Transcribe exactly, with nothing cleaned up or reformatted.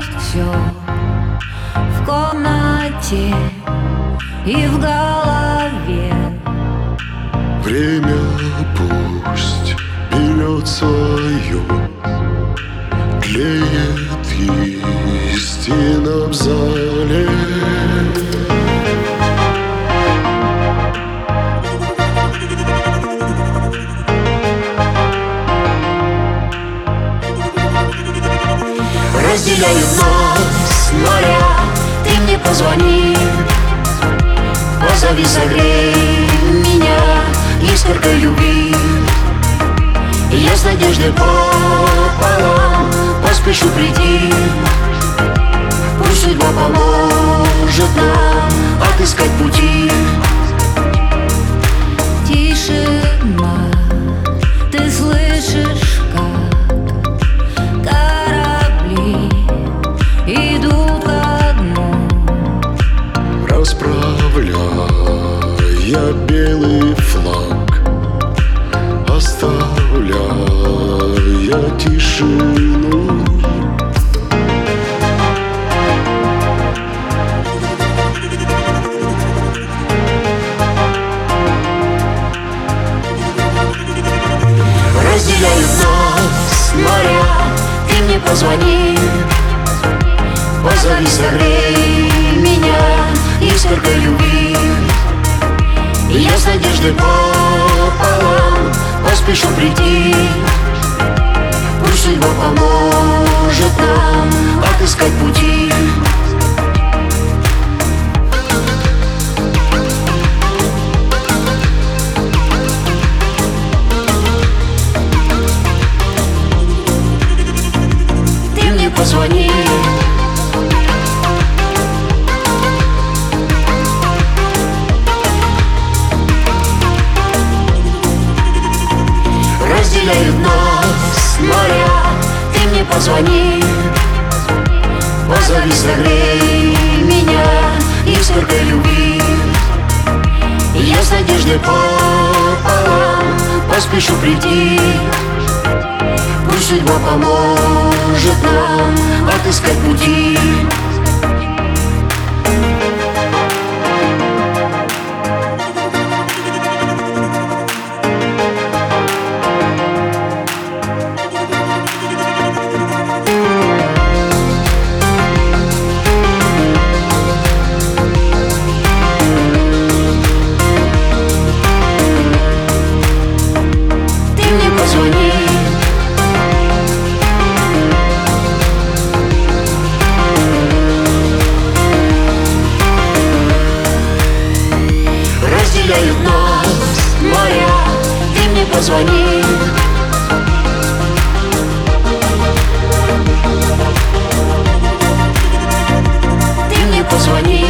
все в комнате и в голове. Время пусть берет свое, тлеет истина в зале. Разделяют нас моря, ты мне позвони, позови, согрей меня искоркой любви. Я с надеждой пополам поспешу прийти. Пусть судьба поможет нам отыскать пути. Тишина, ты слышишь, как корабли идут ко дну, Расправляя белый флаг, оставляя тишину. разделяют нас моря, ты мне позвони, позови, согрей меня искоркой любви. Я с надеждой пополам поспешу прийти. Пусть судьба поможет нам отыскать пути. Ты мне позвони, разделяют нас моря, ты мне позвони, позови, согрей меня искоркой любви. Я с надеждой пополам поспешу прийти. Пусть судьба поможет нам отыскать пути. Позвони, разделяют нас моря, ты мне позвони, ты мне позвони.